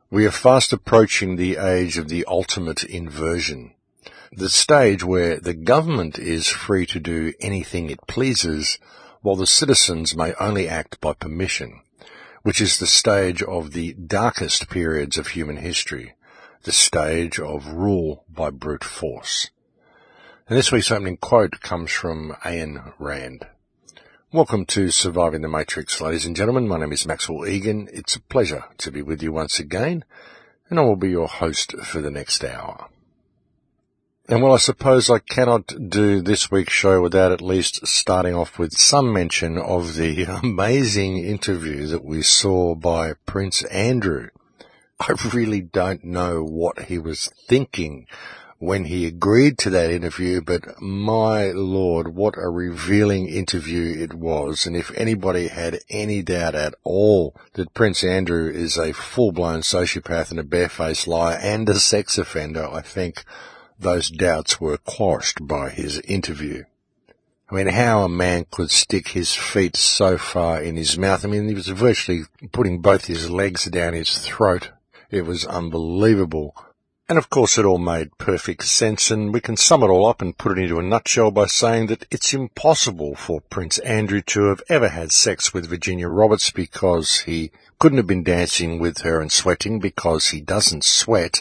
We are fast approaching the age of the ultimate inversion, the stage where the government is free to do anything it pleases, while the citizens may only act by permission, which is the stage of the darkest periods of human history, the stage of rule by brute force. And this week's opening quote comes from Ayn Rand. Welcome to Surviving the Matrix, ladies and gentlemen. My name is Maxwell Egan. It's a pleasure to be with you once again, and I will be your host for the next hour. And well, I suppose I cannot do this week's show without at least starting off with some mention of the amazing interview that we saw by Prince Andrew. I really don't know what he was thinking when he agreed to that interview, but my Lord, what a revealing interview it was. And if anybody had any doubt at all that Prince Andrew is a full-blown sociopath and a barefaced liar and a sex offender, I think those doubts were quashed by his interview. I mean, how a man could stick his feet so far in his mouth. I mean, he was virtually putting both his legs down his throat. It was unbelievable. And of course it all made perfect sense, and we can sum it all up and put it into a nutshell by saying that it's impossible for Prince Andrew to have ever had sex with Virginia Roberts because he couldn't have been dancing with her and sweating because he doesn't sweat.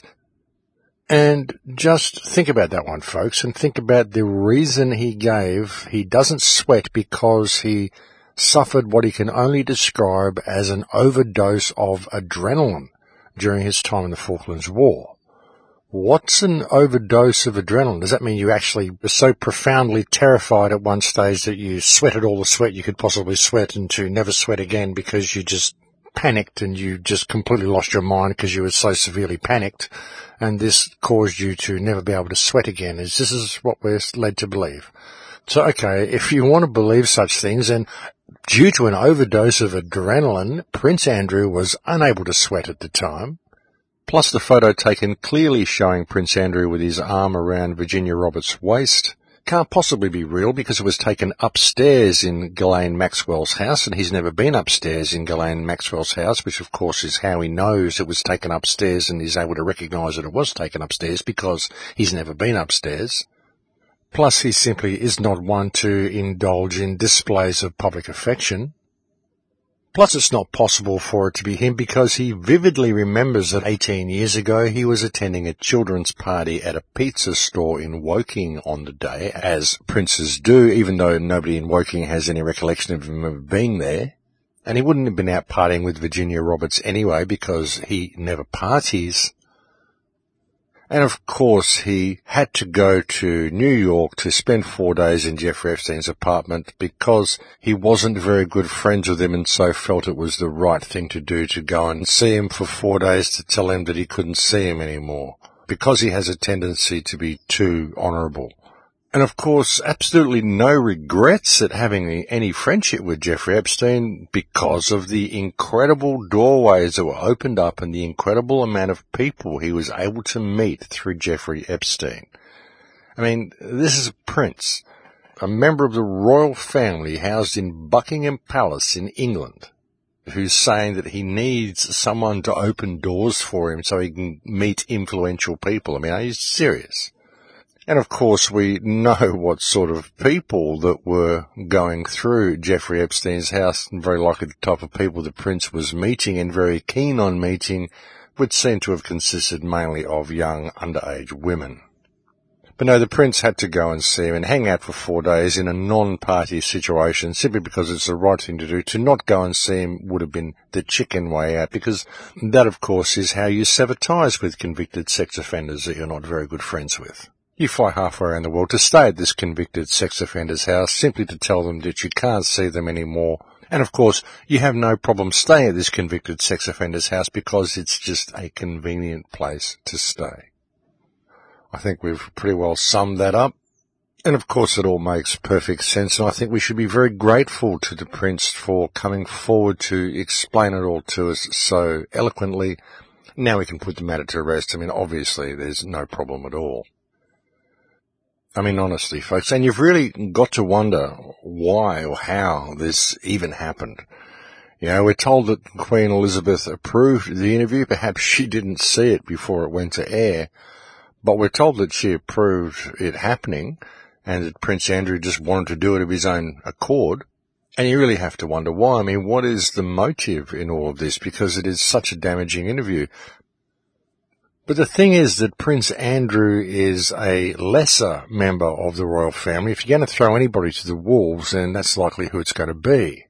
And just think about that one, folks, and think about the reason he gave. He doesn't sweat because he suffered what he can only describe as an overdose of adrenaline during his time in the Falklands War. What's an overdose of adrenaline? Does that mean you actually were so profoundly terrified at one stage that you sweated all the sweat you could possibly sweat and to never sweat again because you just panicked and you just completely lost your mind because you were so severely panicked, and this caused you to never be able to sweat again? This is what we're led to believe. So, okay, if you want to believe such things, and due to an overdose of adrenaline, Prince Andrew was unable to sweat at the time. Plus the photo taken clearly showing Prince Andrew with his arm around Virginia Roberts' waist can't possibly be real because it was taken upstairs in Ghislaine Maxwell's house, and he's never been upstairs in Ghislaine Maxwell's house, which of course is how he knows it was taken upstairs and is able to recognise that it was taken upstairs because he's never been upstairs. Plus he simply is not one to indulge in displays of public affection. Plus, it's not possible for it to be him because he vividly remembers that 18 years ago he was attending a children's party at a pizza store in Woking on the day, as princes do, even though nobody in Woking has any recollection of him ever being there. And he wouldn't have been out partying with Virginia Roberts anyway because he never parties. And of course, he had to go to New York to spend 4 days in Jeffrey Epstein's apartment because he wasn't very good friends with him and so felt it was the right thing to do to go and see him for 4 days to tell him that he couldn't see him anymore because he has a tendency to be too honourable. And of course, absolutely no regrets at having any friendship with Jeffrey Epstein because of the incredible doorways that were opened up and the incredible amount of people he was able to meet through Jeffrey Epstein. I mean, this is a prince, a member of the royal family housed in Buckingham Palace in England, who's saying that he needs someone to open doors for him so he can meet influential people. I mean, are you serious? And of course we know what sort of people that were going through Jeffrey Epstein's house, and very likely the type of people the prince was meeting and very keen on meeting would seem to have consisted mainly of young underage women. But no, the prince had to go and see him and hang out for 4 days in a non-party situation simply because it's the right thing to do. To not go and see him would have been the chicken way out, because that of course is how you sever ties with convicted sex offenders that you're not very good friends with. You fly halfway around the world to stay at this convicted sex offender's house simply to tell them that you can't see them anymore. And of course, you have no problem staying at this convicted sex offender's house because it's just a convenient place to stay. I think we've pretty well summed that up. And of course, it all makes perfect sense. And I think we should be very grateful to the Prince for coming forward to explain it all to us so eloquently. Now we can put the matter to rest. I mean, obviously, there's no problem at all. I mean, honestly, folks, and you've really got to wonder why or how this even happened. You know, we're told that Queen Elizabeth approved the interview. Perhaps she didn't see it before it went to air, but we're told that she approved it happening and that Prince Andrew just wanted to do it of his own accord. And you really have to wonder why. I mean, what is the motive in all of this? Because it is such a damaging interview. But the thing is that Prince Andrew is a lesser member of the royal family. If you're going to throw anybody to the wolves, then that's likely who it's going to be.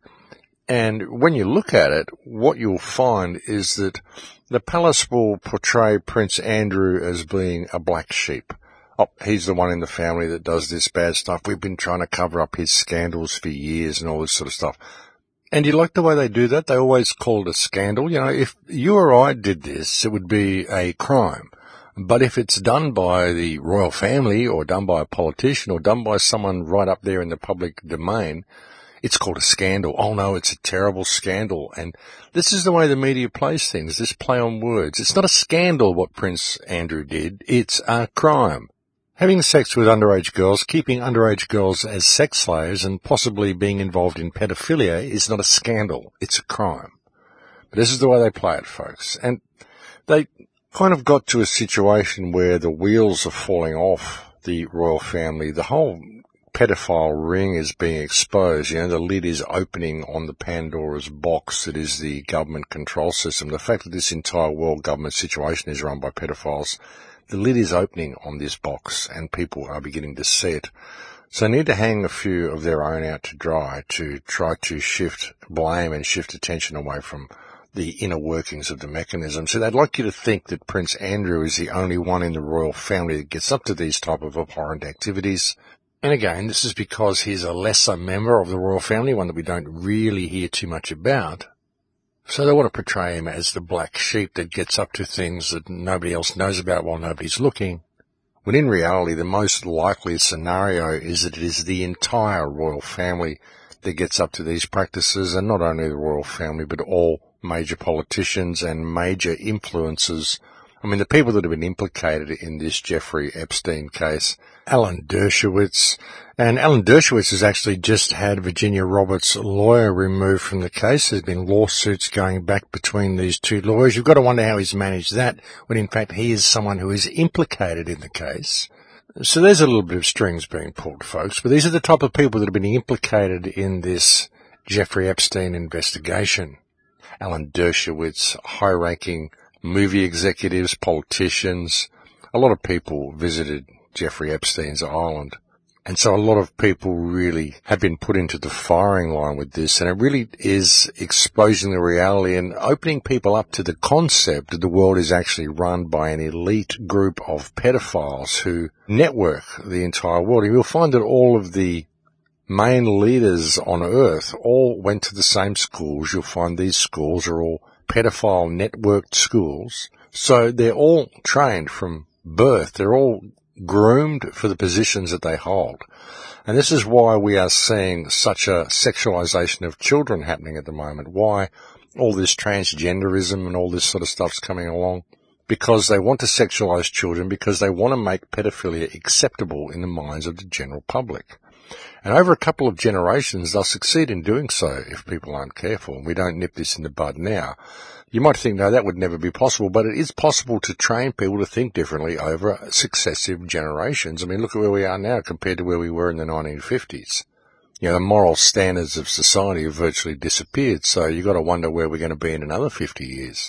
And when you look at it, what you'll find is that the palace will portray Prince Andrew as being a black sheep. Oh, he's the one in the family that does this bad stuff. We've been trying to cover up his scandals for years and all this sort of stuff. And you like the way they do that? They always call it a scandal. You know, if you or I did this, it would be a crime. But if it's done by the royal family or done by a politician or done by someone right up there in the public domain, it's called a scandal. Oh no, it's a terrible scandal. And this is the way the media plays things, this play on words. It's not a scandal what Prince Andrew did. It's a crime. Having sex with underage girls, keeping underage girls as sex slaves and possibly being involved in pedophilia is not a scandal. It's a crime. But this is the way they play it, folks. And they kind of got to a situation where the wheels are falling off the royal family. The whole pedophile ring is being exposed. You know, the lid is opening on the Pandora's box that is the government control system. The fact that this entire world government situation is run by pedophiles, the lid is opening on this box and people are beginning to see it. So they need to hang a few of their own out to dry to try to shift blame and shift attention away from the inner workings of the mechanism. So they'd like you to think that Prince Andrew is the only one in the royal family that gets up to these type of abhorrent activities. And again, this is because he's a lesser member of the royal family, one that we don't really hear too much about. So they want to portray him as the black sheep that gets up to things that nobody else knows about while nobody's looking. When in reality, the most likely scenario is that it is the entire royal family that gets up to these practices, and not only the royal family, but all major politicians and major influencers. I mean, the people that have been implicated in this Jeffrey Epstein case, Alan Dershowitz, and Alan Dershowitz has actually just had Virginia Roberts' lawyer removed from the case. There's been lawsuits going back between these two lawyers. You've got to wonder how he's managed that, when in fact he is someone who is implicated in the case. So there's a little bit of strings being pulled, folks, but these are the type of people that have been implicated in this Jeffrey Epstein investigation. Alan Dershowitz, high-ranking movie executives, politicians, a lot of people visited Jeffrey Epstein's island. And so a lot of people really have been put into the firing line with this, and it really is exposing the reality and opening people up to the concept that the world is actually run by an elite group of pedophiles who network the entire world. And you'll find that all of the main leaders on earth all went to the same schools. You'll find these schools are all pedophile networked schools. So they're all trained from birth. They're all groomed for the positions that they hold. And this is why we are seeing such a sexualization of children happening at the moment. Why all this transgenderism and all this sort of stuff's coming along. Because they want to sexualize children, because they want to make pedophilia acceptable in the minds of the general public. And over a couple of generations, they'll succeed in doing so if people aren't careful. And we don't nip this in the bud now. You might think, no, that would never be possible, but it is possible to train people to think differently over successive generations. I mean, look at where we are now compared to where we were in the 1950s. You know, the moral standards of society have virtually disappeared, so you've got to wonder where we're going to be in another 50 years.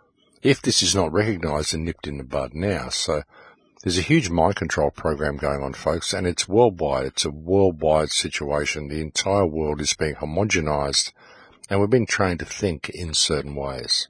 If this is not recognised and nipped in the bud now. So there's a huge mind control program going on, folks, and it's worldwide. It's a worldwide situation. The entire world is being homogenised, and we've been trained to think in certain ways.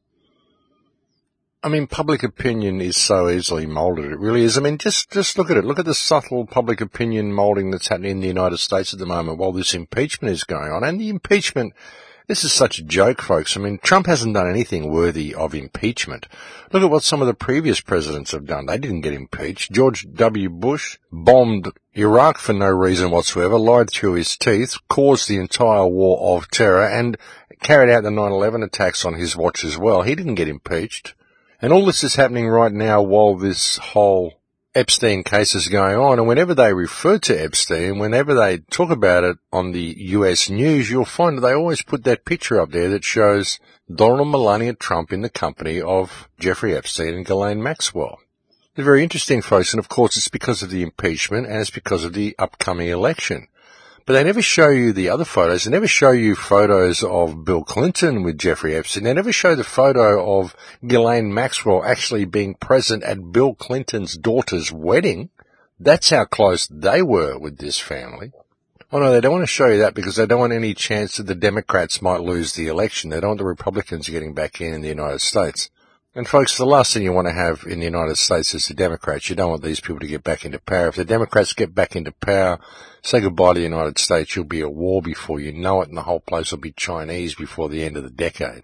I mean, public opinion is so easily moulded. It really is. I mean, just look at it. Look at the subtle public opinion moulding that's happening in the United States at the moment while this impeachment is going on. And the impeachment, this is such a joke, folks. I mean, Trump hasn't done anything worthy of impeachment. Look at what some of the previous presidents have done. They didn't get impeached. George W. Bush bombed Iraq for no reason whatsoever, lied through his teeth, caused the entire war of terror, and carried out the 9/11 attacks on his watch as well. He didn't get impeached. And all this is happening right now while this whole Epstein cases going on, and whenever they refer to Epstein, whenever they talk about it on the US news, you'll find that they always put that picture up there that shows Donald and Melania Trump in the company of Jeffrey Epstein and Ghislaine Maxwell. They're very interesting, folks, and of course it's because of the impeachment and it's because of the upcoming election. But they never show you the other photos. They never show you photos of Bill Clinton with Jeffrey Epstein. They never show the photo of Ghislaine Maxwell actually being present at Bill Clinton's daughter's wedding. That's how close they were with this family. Oh no, they don't want to show you that because they don't want any chance that the Democrats might lose the election. They don't want the Republicans getting back in the United States. And folks, the last thing you want to have in the United States is the Democrats. You don't want these people to get back into power. If the Democrats get back into power, say goodbye to the United States, you'll be at war before you know it, and the whole place will be Chinese before the end of the decade.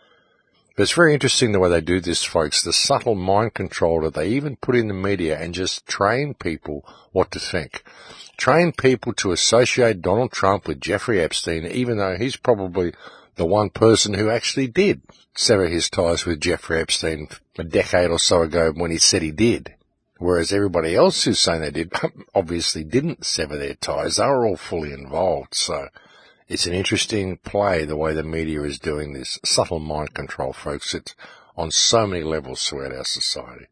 But it's very interesting the way they do this, folks, the subtle mind control that they even put in the media and just train people what to think. Train people to associate Donald Trump with Jeffrey Epstein, even though he's probably the one person who actually did sever his ties with Jeffrey Epstein a decade or so ago when he said he did. Whereas everybody else who's saying they did obviously didn't sever their ties. They were all fully involved. So it's an interesting play the way the media is doing this. Subtle mind control, folks. It's on so many levels throughout our society.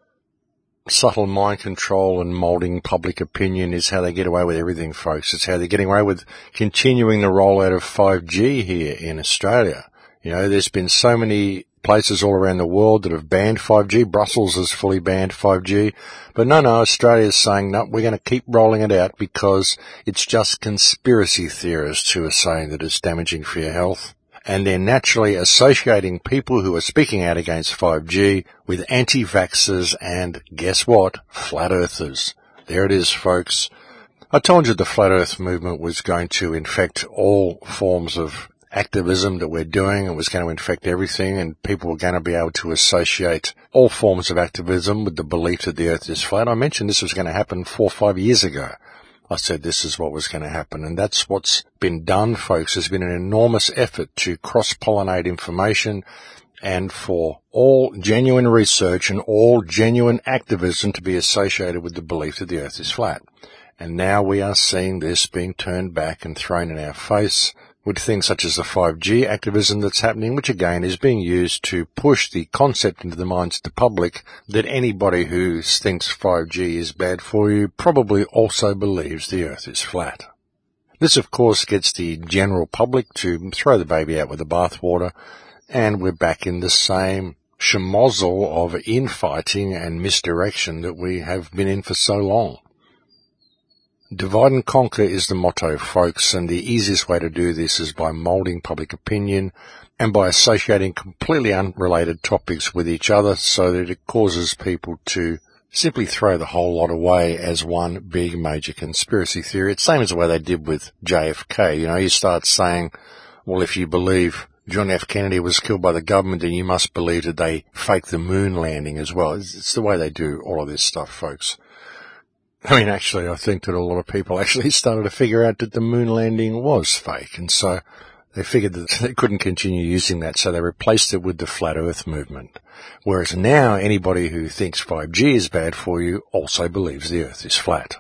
Subtle mind control and moulding public opinion is how they get away with everything, folks. It's how they're getting away with continuing the rollout of 5G here in Australia. You know, there's been so many places all around the world that have banned 5G. Brussels has fully banned 5G. But no, Australia's saying, no, we're going to keep rolling it out because it's just conspiracy theorists who are saying that it's damaging for your health. And they're naturally associating people who are speaking out against 5G with anti-vaxxers and, guess what, flat earthers. There it is, folks. I told you the flat earth movement was going to infect all forms of activism that we're doing. It was going to infect everything, and people were going to be able to associate all forms of activism with the belief that the earth is flat. I mentioned this was going to happen 4 or 5 years ago. I said this is what was going to happen, and that's what's been done, folks. There's been an enormous effort to cross-pollinate information and for all genuine research and all genuine activism to be associated with the belief that the earth is flat. And now we are seeing this being turned back and thrown in our face with things such as the 5G activism that's happening, which again is being used to push the concept into the minds of the public that anybody who thinks 5G is bad for you probably also believes the earth is flat. This, of course, gets the general public to throw the baby out with the bathwater, and we're back in the same schmozzle of infighting and misdirection that we have been in for so long. Divide and conquer is the motto, folks, and the easiest way to do this is by moulding public opinion and by associating completely unrelated topics with each other so that it causes people to simply throw the whole lot away as one big major conspiracy theory. It's the same as the way they did with JFK. You know, you start saying, well, if you believe John F. Kennedy was killed by the government, then you must believe that they faked the moon landing as well. It's the way they do all of this stuff, folks. I mean, actually, I think that a lot of people actually started to figure out that the moon landing was fake, and so they figured that they couldn't continue using that, so they replaced it with the flat earth movement. Whereas now, anybody who thinks 5G is bad for you also believes the earth is flat.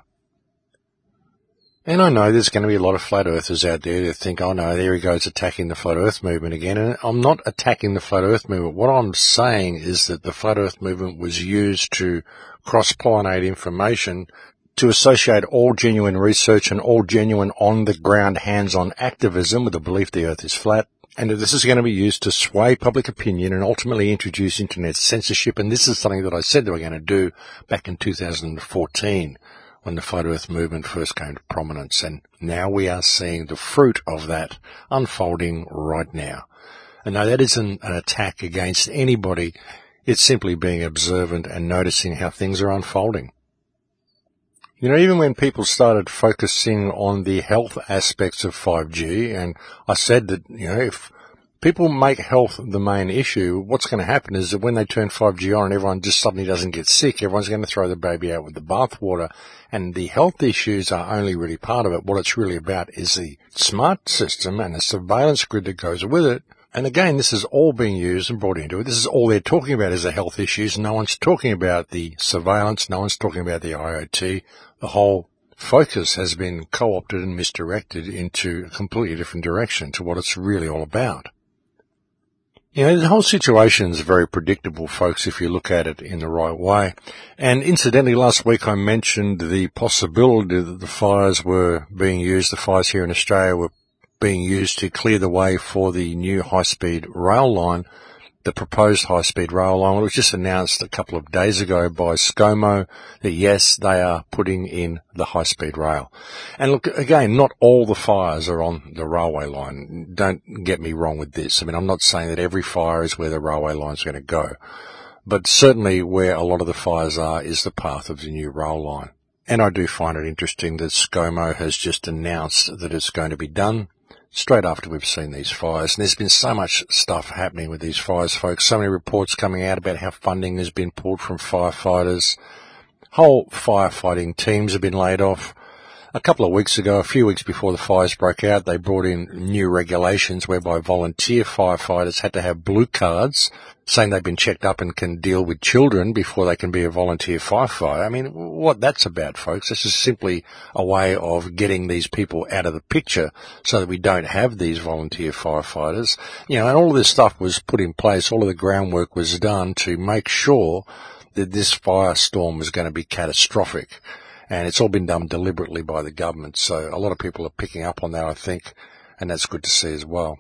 And I know there's going to be a lot of flat earthers out there that think, oh no, there he goes attacking the flat earth movement again. And I'm not attacking the flat earth movement. What I'm saying is that the flat earth movement was used to cross-pollinate information to associate all genuine research and all genuine on-the-ground hands-on activism with the belief the earth is flat, and that this is going to be used to sway public opinion and ultimately introduce internet censorship. And this is something that I said they were going to do back in 2014 when the flat earth movement first came to prominence. And now we are seeing the fruit of that unfolding right now. And no, that isn't an attack against anybody. It's simply being observant and noticing how things are unfolding. You know, even when people started focusing on the health aspects of 5G, and I said that, you know, if people make health the main issue, what's going to happen is that when they turn 5G on and everyone just suddenly doesn't get sick, everyone's going to throw the baby out with the bathwater, and the health issues are only really part of it. What it's really about is the smart system and the surveillance grid that goes with it And again, this is all being used and brought into it. This is all they're talking about is the health issues. No one's talking about the surveillance. No one's talking about the IoT. The whole focus has been co-opted and misdirected into a completely different direction to what it's really all about. You know, the whole situation is very predictable, folks, if you look at it in the right way. And incidentally, last week I mentioned the possibility that the fires were being used, the fires here in Australia were being used to clear the way for the new high-speed rail line, the proposed high-speed rail line. It was just announced a couple of days ago by ScoMo that yes, they are putting in the high-speed rail. And look, again, not all the fires are on the railway line. Don't get me wrong with this. I mean, I'm not saying that every fire is where the railway line is going to go, but certainly where a lot of the fires are is the path of the new rail line. And I do find it interesting that ScoMo has just announced that it's going to be done straight after we've seen these fires. And there's been so much stuff happening with these fires, folks. So many reports coming out about how funding has been pulled from firefighters. Whole firefighting teams have been laid off. A couple of weeks ago, a few weeks before the fires broke out, they brought in new regulations whereby volunteer firefighters had to have blue cards saying they've been checked up and can deal with children before they can be a volunteer firefighter. I mean, what that's about, folks, this is simply a way of getting these people out of the picture so that we don't have these volunteer firefighters. You know, and all of this stuff was put in place, all of the groundwork was done to make sure that this firestorm was going to be catastrophic. And it's all been done deliberately by the government. So a lot of people are picking up on that, I think, and that's good to see as well.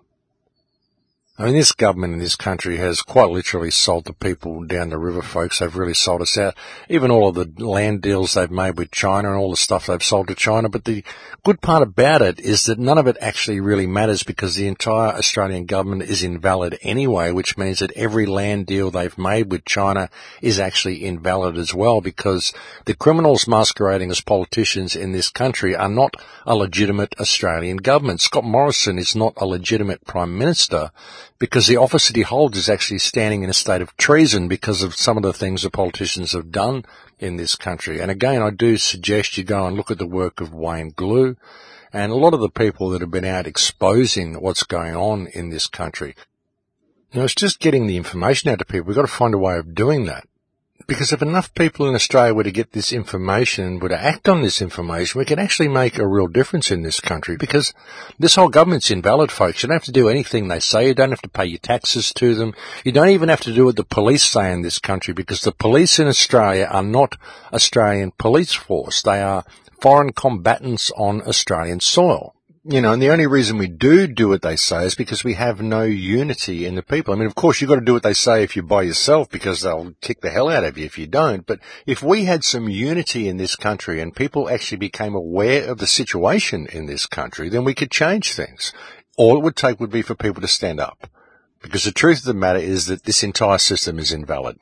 I mean, this government in this country has quite literally sold the people down the river, folks. They've really sold us out. Even all of the land deals they've made with China and all the stuff they've sold to China. But the good part about it is that none of it actually really matters because the entire Australian government is invalid anyway, which means that every land deal they've made with China is actually invalid as well because the criminals masquerading as politicians in this country are not a legitimate Australian government. Scott Morrison is not a legitimate Prime Minister, because the office that he holds is actually standing in a state of treason because of some of the things the politicians have done in this country. And again, I do suggest you go and look at the work of Wayne Glue and a lot of the people that have been out exposing what's going on in this country. You know, it's just getting the information out to people. We've got to find a way of doing that. Because if enough people in Australia were to get this information, were to act on this information, we can actually make a real difference in this country because this whole government's invalid, folks. You don't have to do anything they say. You don't have to pay your taxes to them. You don't even have to do what the police say in this country because the police in Australia are not Australian police force. They are foreign combatants on Australian soil. You know, and the only reason we do what they say is because we have no unity in the people. I mean, of course, you've got to do what they say if you're by yourself because they'll kick the hell out of you if you don't. But if we had some unity in this country and people actually became aware of the situation in this country, then we could change things. All it would take would be for people to stand up. Because the truth of the matter is that this entire system is invalid.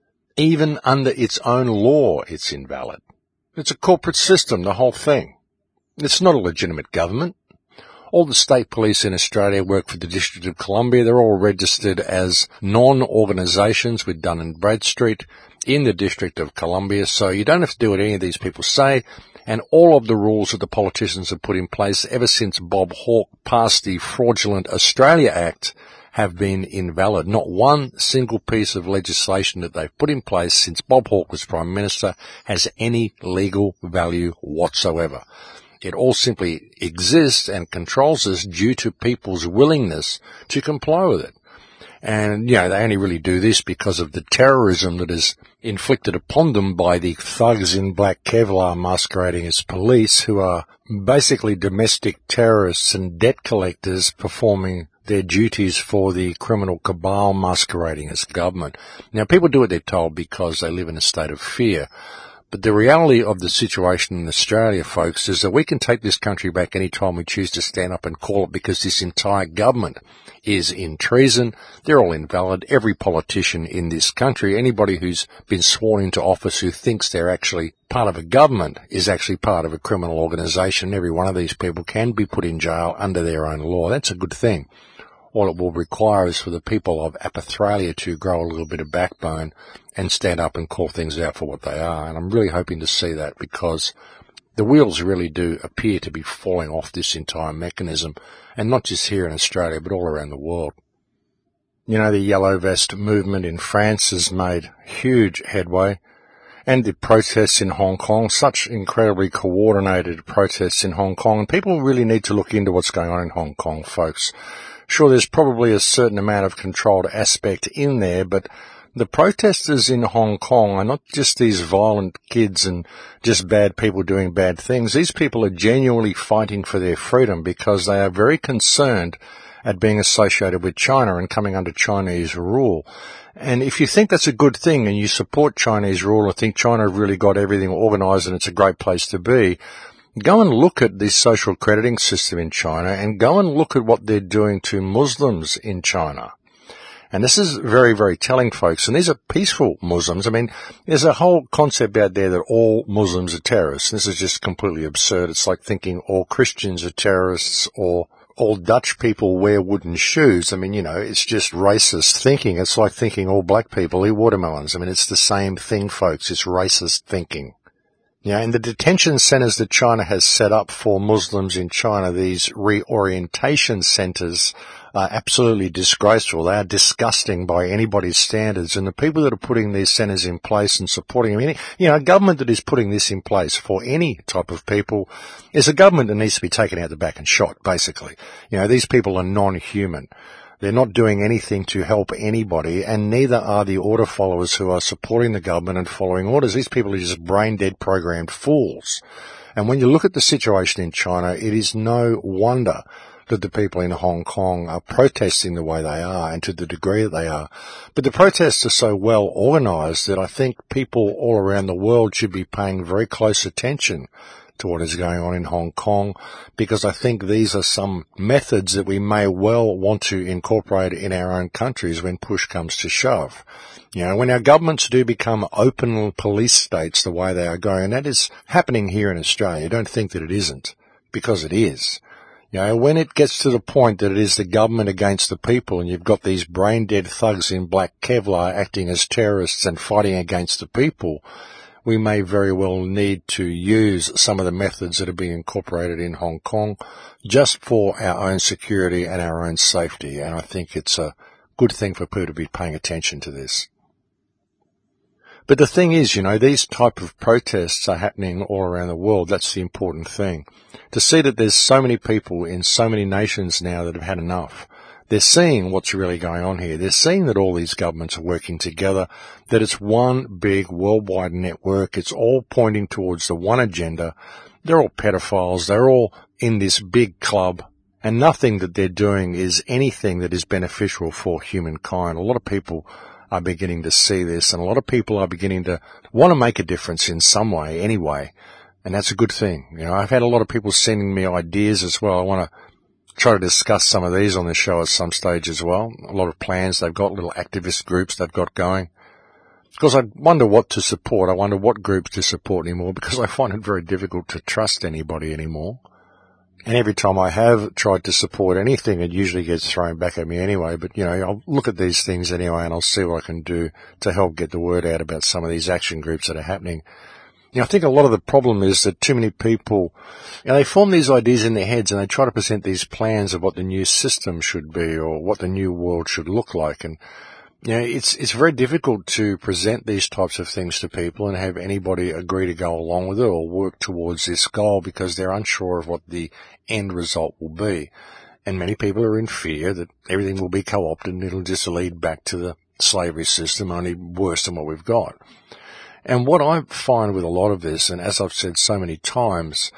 Even under its own law, it's invalid. It's a corporate system, the whole thing. It's not a legitimate government. All the state police in Australia work for the District of Columbia. They're all registered as non-organisations with Dun & Bradstreet in the District of Columbia. So you don't have to do what any of these people say. And all of the rules that the politicians have put in place ever since Bob Hawke passed the Fraudulent Australia Act have been invalid. Not one single piece of legislation that they've put in place since Bob Hawke was Prime Minister has any legal value whatsoever. It all simply exists and controls us due to people's willingness to comply with it. And, you know, they only really do this because of the terrorism that is inflicted upon them by the thugs in black Kevlar masquerading as police who are basically domestic terrorists and debt collectors performing their duties for the criminal cabal masquerading as government. Now, people do what they're told because they live in a state of fear. But the reality of the situation in Australia, folks, is that we can take this country back any time we choose to stand up and call it because this entire government is in treason. They're all invalid. Every politician in this country, anybody who's been sworn into office who thinks they're actually part of a government is actually part of a criminal organisation. Every one of these people can be put in jail under their own law. That's a good thing. All it will require is for the people of Apathalia to grow a little bit of backbone and stand up and call things out for what they are. And I'm really hoping to see that because the wheels really do appear to be falling off this entire mechanism, and not just here in Australia, but all around the world. You know, the Yellow Vest movement in France has made huge headway. And the protests in Hong Kong, such incredibly coordinated protests in Hong Kong. And people really need to look into what's going on in Hong Kong, folks. Sure, there's probably a certain amount of controlled aspect in there, but the protesters in Hong Kong are not just these violent kids and just bad people doing bad things. These people are genuinely fighting for their freedom because they are very concerned at being associated with China and coming under Chinese rule. And if you think that's a good thing and you support Chinese rule and think China have really got everything organised and it's a great place to be, go and look at the social crediting system in China and go and look at what they're doing to Muslims in China. And this is very, very telling, folks. And these are peaceful Muslims. I mean, there's a whole concept out there that all Muslims are terrorists. This is just completely absurd. It's like thinking all Christians are terrorists or all Dutch people wear wooden shoes. I mean, you know, it's just racist thinking. It's like thinking all black people eat watermelons. I mean, it's the same thing, folks. It's racist thinking. Yeah, and the detention centers that China has set up for Muslims in China, these reorientation centers, are absolutely disgraceful. They are disgusting by anybody's standards. And the people that are putting these centers in place and supporting them, you know, a government that is putting this in place for any type of people is a government that needs to be taken out the back and shot, basically. You know, these people are non-human. They're not doing anything to help anybody, and neither are the order followers who are supporting the government and following orders. These people are just brain-dead programmed fools. And when you look at the situation in China, it is no wonder that the people in Hong Kong are protesting the way they are and to the degree that they are. But the protests are so well organised that I think people all around the world should be paying very close attention to what is going on in Hong Kong, because I think these are some methods that we may well want to incorporate in our own countries when push comes to shove. You know, when our governments do become open police states the way they are going, and that is happening here in Australia, don't think that it isn't, because it is. You know, when it gets to the point that it is the government against the people and you've got these brain-dead thugs in black Kevlar acting as terrorists and fighting against the people, we may very well need to use some of the methods that are being incorporated in Hong Kong just for our own security and our own safety. And I think it's a good thing for people to be paying attention to this. But the thing is, you know, these type of protests are happening all around the world. That's the important thing. To see that there's so many people in so many nations now that have had enough. They're seeing what's really going on here. They're seeing that all these governments are working together, that it's one big worldwide network. It's all pointing towards the one agenda. They're all pedophiles. They're all in this big club, and nothing that they're doing is anything that is beneficial for humankind. A lot of people are beginning to see this, and a lot of people are beginning to want to make a difference in some way anyway, and that's a good thing. You know, I've had a lot of people sending me ideas as well. I want to try to discuss some of these on the show at some stage as well. A lot of plans they've got, little activist groups they've got going. Because I wonder what to support. I wonder what groups to support anymore, because I find it very difficult to trust anybody anymore. And every time I have tried to support anything, it usually gets thrown back at me anyway. But, you know, I'll look at these things anyway and I'll see what I can do to help get the word out about some of these action groups that are happening. You know, I think a lot of the problem is that too many people, you know, they form these ideas in their heads and they try to present these plans of what the new system should be or what the new world should look like. And, you know, it's very difficult to present these types of things to people and have anybody agree to go along with it or work towards this goal because they're unsure of what the end result will be. And many people are in fear that everything will be co-opted and it'll just lead back to the slavery system, only worse than what we've got. And what I find with a lot of this, and as I've said so many times,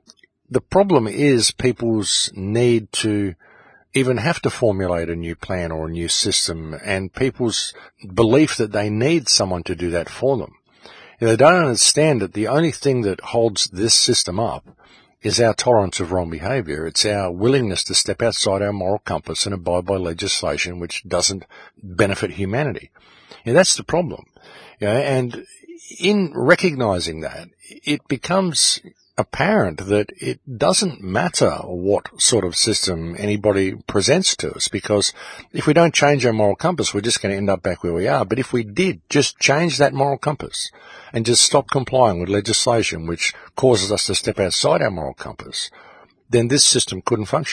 the problem is people's need to even have to formulate a new plan or a new system, and people's belief that they need someone to do that for them. You know, they don't understand that the only thing that holds this system up is our tolerance of wrong behaviour. It's our willingness to step outside our moral compass and abide by legislation which doesn't benefit humanity. You know, that's the problem. You know, and in recognising that, it becomes apparent that it doesn't matter what sort of system anybody presents to us, because if we don't change our moral compass, we're just going to end up back where we are. But if we did just change that moral compass and just stop complying with legislation which causes us to step outside our moral compass, then this system couldn't function.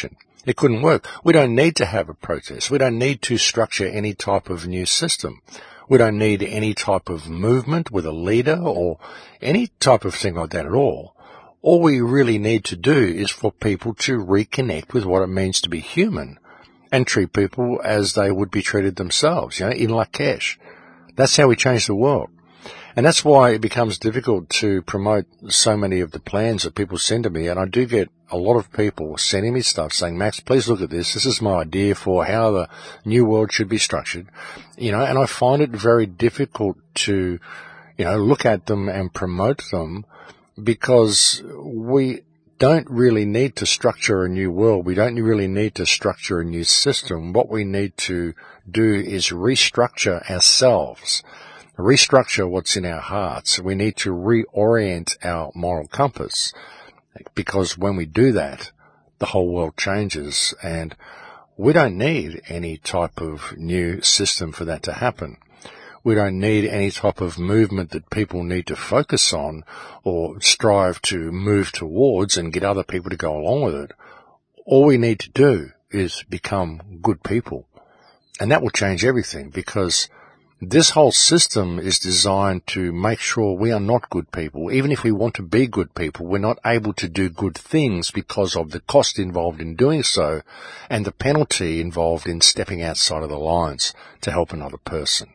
It couldn't work. We don't need to have a protest. We don't need to structure any type of new system. We don't need any type of movement with a leader or any type of thing like that at all. All we really need to do is for people to reconnect with what it means to be human and treat people as they would be treated themselves, in Lakesh. That's how we change the world. And that's why it becomes difficult to promote so many of the plans that people send to me. And I do get a lot of people sending me stuff saying, Max, please look at this. This is my idea for how the new world should be structured. And I find it very difficult to, look at them and promote them because we don't really need to structure a new world. We don't really need to structure a new system. What we need to do is restructure ourselves. Restructure what's in our hearts. We need to reorient our moral compass because when we do that, the whole world changes and we don't need any type of new system for that to happen. We don't need any type of movement that people need to focus on or strive to move towards and get other people to go along with it. All we need to do is become good people. And that will change everything because this whole system is designed to make sure we are not good people. Even if we want to be good people, we're not able to do good things because of the cost involved in doing so and the penalty involved in stepping outside of the lines to help another person.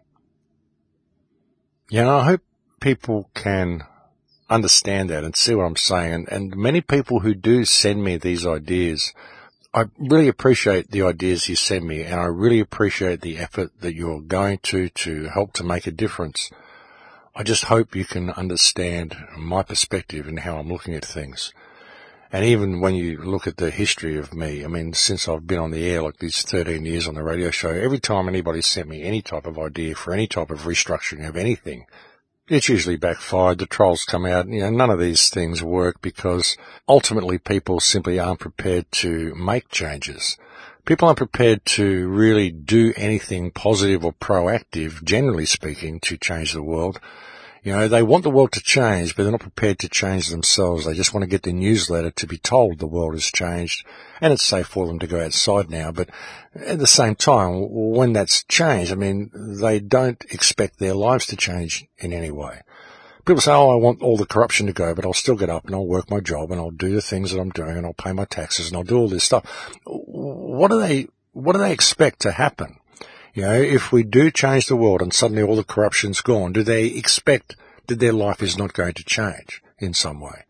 I hope people can understand that and see what I'm saying. And many people who do send me these ideas, I really appreciate the ideas you send me, and I really appreciate the effort that you're going to help to make a difference. I just hope you can understand my perspective and how I'm looking at things. And even when you look at the history of me, since I've been on the air like these 13 years on the radio show, every time anybody sent me any type of idea for any type of restructuring of anything, it's usually backfired. The trolls come out. None of these things work because ultimately people simply aren't prepared to make changes. People aren't prepared to really do anything positive or proactive, generally speaking, to change the world. They want the world to change, but they're not prepared to change themselves. They just want to get the newsletter to be told the world has changed, and it's safe for them to go outside now. But at the same time, when that's changed, they don't expect their lives to change in any way. People say, I want all the corruption to go, but I'll still get up and I'll work my job and I'll do the things that I'm doing and I'll pay my taxes and I'll do all this stuff. What do they expect to happen? If we do change the world and suddenly all the corruption's gone, do they expect that their life is not going to change in some way?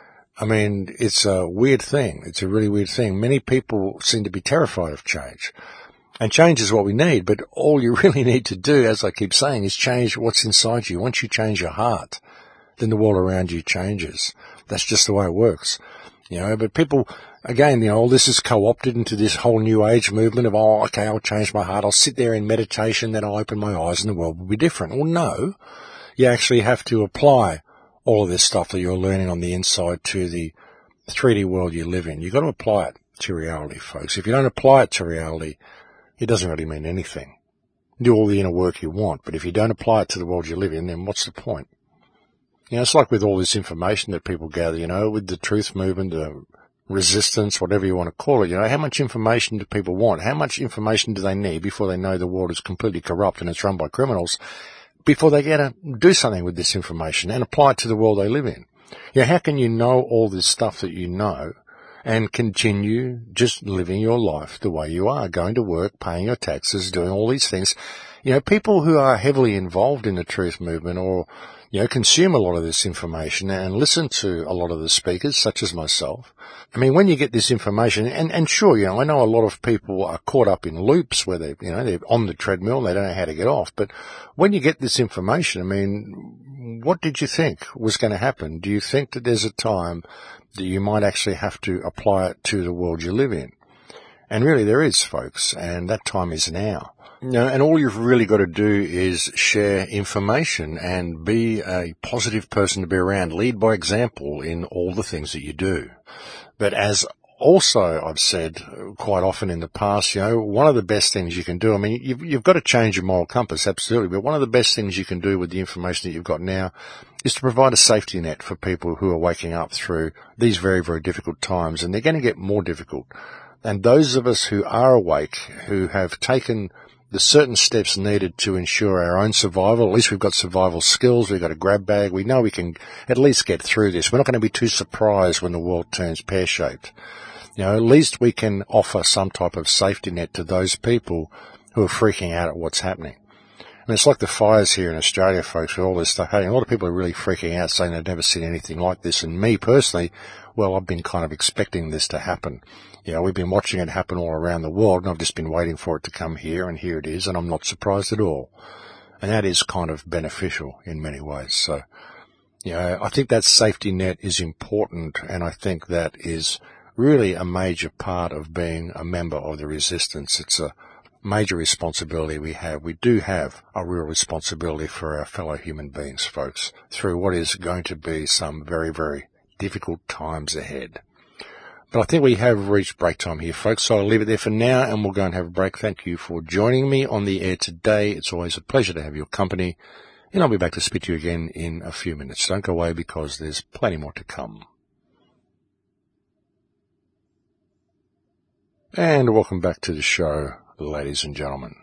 It's a weird thing. It's a really weird thing. Many people seem to be terrified of change. And change is what we need, but all you really need to do, as I keep saying, is change what's inside you. Once you change your heart, then the world around you changes. That's just the way it works. But people, again, this is co-opted into this whole new age movement of, okay, I'll change my heart. I'll sit there in meditation, then I'll open my eyes and the world will be different. Well, no, you actually have to apply all of this stuff that you're learning on the inside to the 3D world you live in. You've got to apply it to reality, folks. If you don't apply it to reality, it doesn't really mean anything. Do all the inner work you want, but if you don't apply it to the world you live in, then what's the point? It's like with all this information that people gather, with the truth movement, the resistance, whatever you want to call it, how much information do people want? How much information do they need before they know the world is completely corrupt and it's run by criminals, before they get to do something with this information and apply it to the world they live in? How can you know all this stuff that you know and continue just living your life the way you are, going to work, paying your taxes, doing all these things? People who are heavily involved in the truth movement or, consume a lot of this information and listen to a lot of the speakers, such as myself. When you get this information, and sure, I know a lot of people are caught up in loops where they're on the treadmill, they don't know how to get off. But when you get this information, what did you think was going to happen? Do you think that there's a time that you might actually have to apply it to the world you live in? And really there is, folks, and that time is now. And all you've really got to do is share information and be a positive person to be around. Lead by example in all the things that you do. But as also I've said quite often in the past, one of the best things you can do, you've got to change your moral compass, absolutely, but one of the best things you can do with the information that you've got now is to provide a safety net for people who are waking up through these very, very difficult times, and they're going to get more difficult. And those of us who are awake, who have taken the certain steps needed to ensure our own survival, at least we've got survival skills, we've got a grab bag, we know we can at least get through this. We're not going to be too surprised when the world turns pear-shaped. At least we can offer some type of safety net to those people who are freaking out at what's happening. I mean, it's like the fires here in Australia, folks, with all this stuff happening. A lot of people are really freaking out, saying they've never seen anything like this. And me personally, well, I've been kind of expecting this to happen. We've been watching it happen all around the world, and I've just been waiting for it to come here, and here it is, and I'm not surprised at all. And that is kind of beneficial in many ways. So, I think that safety net is important, and I think that is really a major part of being a member of the resistance. It's a major responsibility we have. We do have a real responsibility for our fellow human beings, folks, through what is going to be some very, very difficult times ahead. But I think we have reached break time here, folks, so I'll leave it there for now, and we'll go and have a break. Thank you for joining me on the air today. It's always a pleasure to have your company, and I'll be back to speak to you again in a few minutes. Don't go away, because there's plenty more to come. And welcome back to the show, ladies and gentlemen.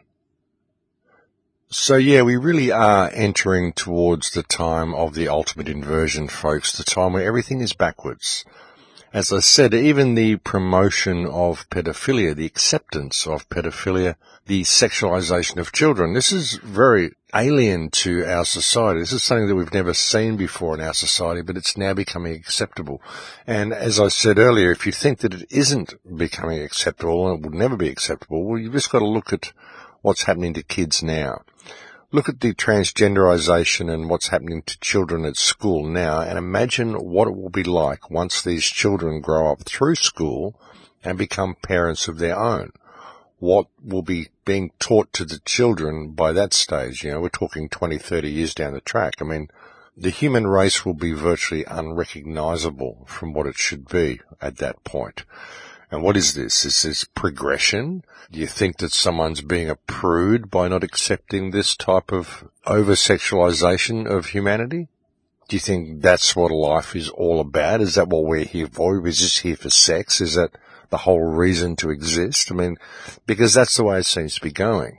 So we really are entering towards the time of the ultimate inversion, folks, the time where everything is backwards. As I said, even the promotion of pedophilia, the acceptance of pedophilia, the sexualization of children, this is very alien to our society. This is something that we've never seen before in our society, but it's now becoming acceptable. And as I said earlier, if you think that it isn't becoming acceptable and it will never be acceptable, well, you've just got to look at what's happening to kids now. Look at the transgenderization and what's happening to children at school now, and imagine what it will be like once these children grow up through school and become parents of their own. What will be being taught to the children by that stage? We're talking 20, 30 years down the track. I mean, the human race will be virtually unrecognizable from what it should be at that point. And what is this? Is this progression? Do you think that someone's being a prude by not accepting this type of over-sexualization of humanity? Do you think that's what life is all about? Is that what we're here for? We're just here for sex? Is that the whole reason to exist? I mean, because that's the way it seems to be going.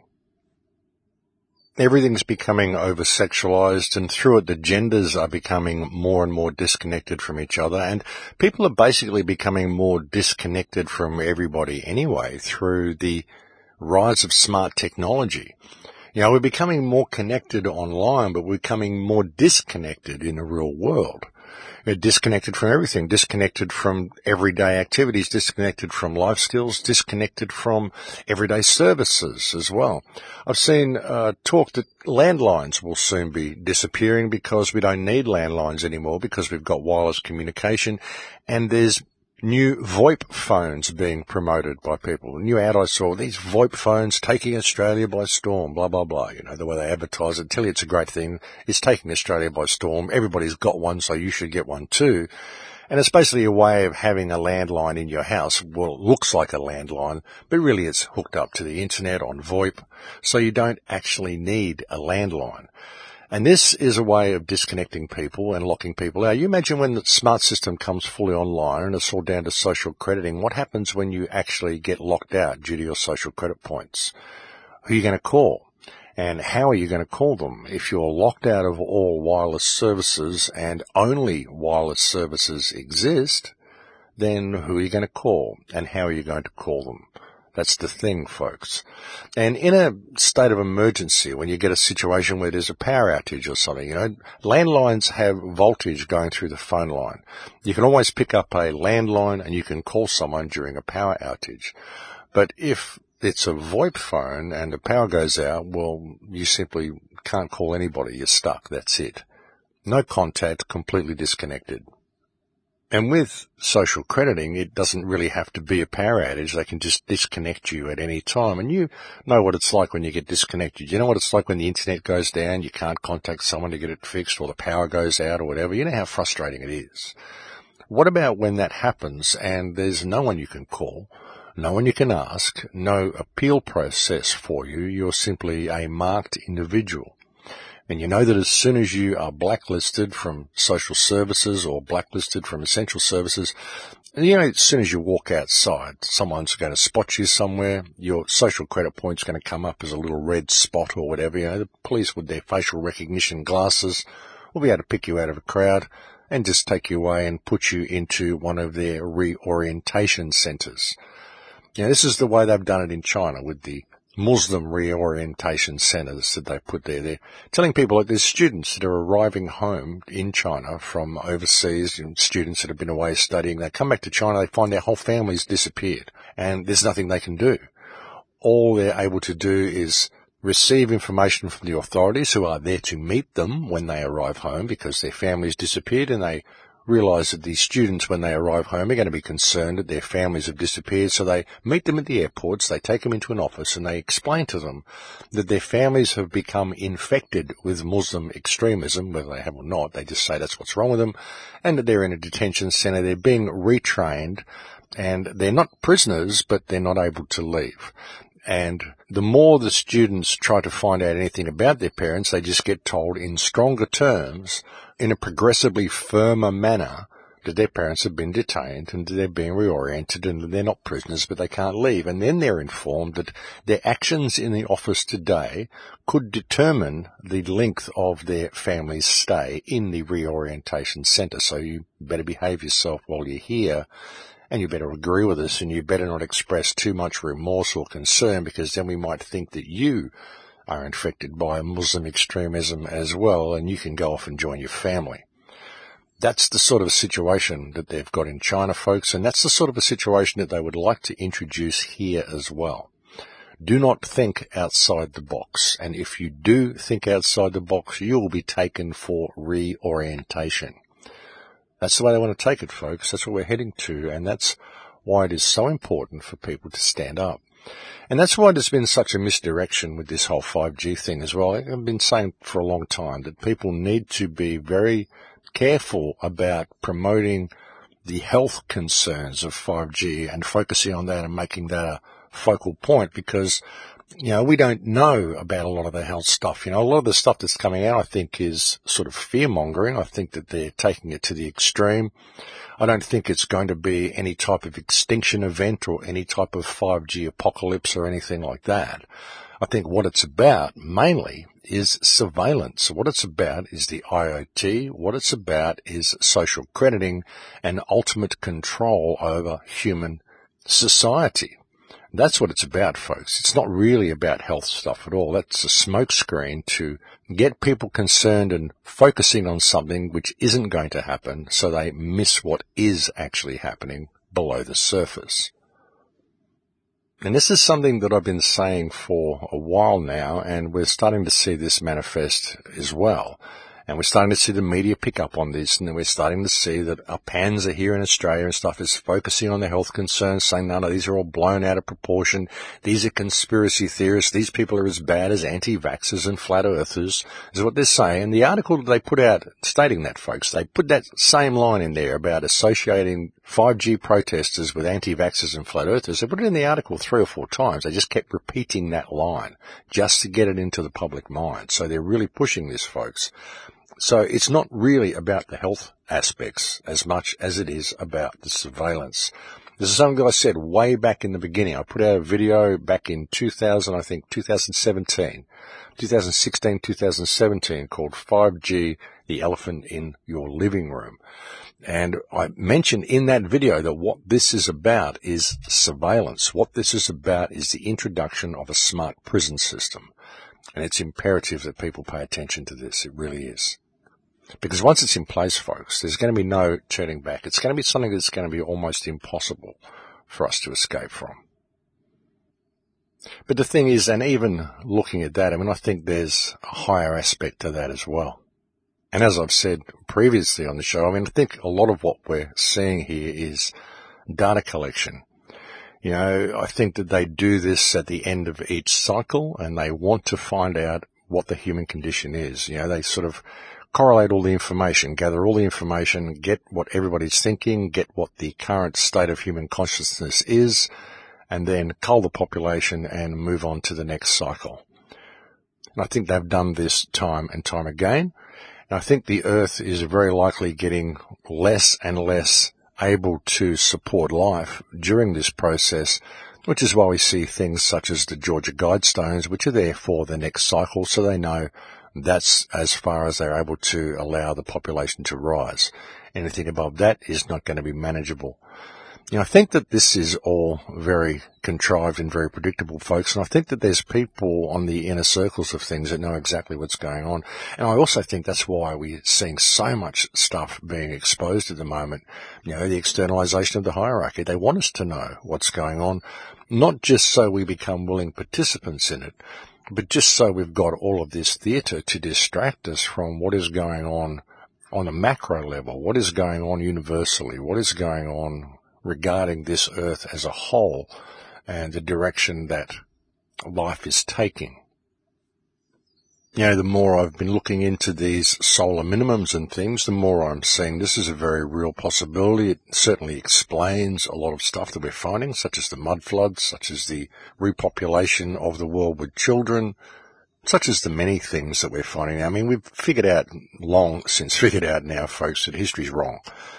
Everything's becoming over-sexualized, and through it the genders are becoming more and more disconnected from each other, and people are basically becoming more disconnected from everybody anyway through the rise of smart technology. We're becoming more connected online, but we're becoming more disconnected in the real world. We're disconnected from everything, disconnected from everyday activities, disconnected from life skills, disconnected from everyday services as well. I've seen talk that landlines will soon be disappearing because we don't need landlines anymore because we've got wireless communication, and there's new VoIP phones being promoted by people. A new ad I saw, these VoIP phones taking Australia by storm, blah, blah, blah. The way they advertise it, tell you it's a great thing. It's taking Australia by storm. Everybody's got one, so you should get one too. And it's basically a way of having a landline in your house. Well, it looks like a landline, but really it's hooked up to the internet on VoIP, so you don't actually need a landline. And this is a way of disconnecting people and locking people out. You imagine when the smart system comes fully online and it's all down to social crediting, what happens when you actually get locked out due to your social credit points? Who are you going to call? And how are you going to call them? If you're locked out of all wireless services and only wireless services exist, then who are you going to call? And how are you going to call them? That's the thing, folks. And in a state of emergency, when you get a situation where there's a power outage or something, landlines have voltage going through the phone line. You can always pick up a landline and you can call someone during a power outage. But if it's a VoIP phone and the power goes out, well, you simply can't call anybody. You're stuck. That's it. No contact, completely disconnected. And with social crediting, it doesn't really have to be a power outage. They can just disconnect you at any time. And you know what it's like when you get disconnected. You know what it's like when the internet goes down, you can't contact someone to get it fixed, or the power goes out or whatever. You know how frustrating it is. What about when that happens and there's no one you can call, no one you can ask, no appeal process for you? You're simply a marked individual. And you know that as soon as you are blacklisted from social services or blacklisted from essential services, You know, as soon as you walk outside, someone's going to spot you somewhere. Your social credit point's going to come up as a little red spot or whatever. You know, the police with their facial recognition glasses will be able to pick you out of a crowd and just take you away and put you into one of their reorientation centres. You know, this is the way they've done it in China with the Muslim reorientation centres that they put there. They're telling people that there's students that are arriving home in China from overseas, students that have been away studying. They come back to China, they find their whole family's disappeared, and there's nothing they can do. All they're able to do is receive information from the authorities who are there to meet them when they arrive home because their family's disappeared, and they realise that these students, when they arrive home, are going to be concerned that their families have disappeared. So they meet them at the airports, they take them into an office, and they explain to them that their families have become infected with Muslim extremism, whether they have or not. They just say that's what's wrong with them, and that they're in a detention centre. They're being retrained, and they're not prisoners, but they're not able to leave. And the more the students try to find out anything about their parents, they just get told in stronger terms, in a progressively firmer manner, that their parents have been detained and they're being reoriented and they're not prisoners, but they can't leave. And then they're informed that their actions in the office today could determine the length of their family's stay in the reorientation centre. So you better behave yourself while you're here. And you better agree with us, and you better not express too much remorse or concern, because then we might think that you are infected by Muslim extremism as well, and you can go off and join your family. That's the sort of situation that they've got in China, folks, and that's the sort of a situation that they would like to introduce here as well. Do not think outside the box, and if you do think outside the box, you will be taken for reorientation. That's the way they want to take it, folks. That's what we're heading to, and that's why it is so important for people to stand up. And that's why there's been such a misdirection with this whole 5G thing as well. I've been saying for a long time that people need to be very careful about promoting the health concerns of 5G and focusing on that and making that a focal point, because we don't know about a lot of the health stuff. A lot of the stuff that's coming out, I think, is sort of fear-mongering. I think that they're taking it to the extreme. I don't think it's going to be any type of extinction event or any type of 5G apocalypse or anything like that. I think what it's about mainly is surveillance. What it's about is the IoT. What it's about is social crediting and ultimate control over human society. That's what it's about, folks. It's not really about health stuff at all. That's a smokescreen to get people concerned and focusing on something which isn't going to happen, so they miss what is actually happening below the surface. And this is something that I've been saying for a while now, and we're starting to see this manifest as well. And we're starting to see the media pick up on this, and then we're starting to see that our Panza here in Australia and stuff is focusing on the health concerns, saying, no, these are all blown out of proportion. These are conspiracy theorists. These people are as bad as anti-vaxxers and flat earthers, is what they're saying. And the article that they put out stating that, folks, they put that same line in there about associating 5G protesters with anti-vaxxers and flat earthers. They put it in the article 3 or 4 times. They just kept repeating that line just to get it into the public mind. So they're really pushing this, folks. So it's not really about the health aspects as much as it is about the surveillance. This is something that I said way back in the beginning. I put out a video back in 2016, 2017, called 5G, the elephant in your living room. And I mentioned in that video that what this is about is surveillance. What this is about is the introduction of a smart prison system. And it's imperative that people pay attention to this. It really is. Because once it's in place, folks, there's going to be no turning back. It's going to be something that's going to be almost impossible for us to escape from. But the thing is, and even looking at that, I think there's a higher aspect to that as well. And as I've said previously on the show, I think a lot of what we're seeing here is data collection. I think that they do this at the end of each cycle, and they want to find out what the human condition is. They sort of correlate all the information, gather all the information, get what everybody's thinking, get what the current state of human consciousness is, and then cull the population and move on to the next cycle. And I think they've done this time and time again. And I think the Earth is very likely getting less and less able to support life during this process, which is why we see things such as the Georgia Guidestones, which are there for the next cycle, so they know that's as far as they're able to allow the population to rise. Anything above that is not going to be manageable. I think that this is all very contrived and very predictable, folks, and I think that there's people on the inner circles of things that know exactly what's going on. And I also think that's why we're seeing so much stuff being exposed at the moment. The externalization of the hierarchy. They want us to know what's going on, not just so we become willing participants in it, but just so we've got all of this theatre to distract us from what is going on a macro level, what is going on universally, what is going on regarding this earth as a whole and the direction that life is taking. The more I've been looking into these solar minimums and things, the more I'm seeing this is a very real possibility. It certainly explains a lot of stuff that we're finding, such as the mud floods, such as the repopulation of the world with children, such as the many things that we're finding now. We've long since figured out now, folks, that history's wrong.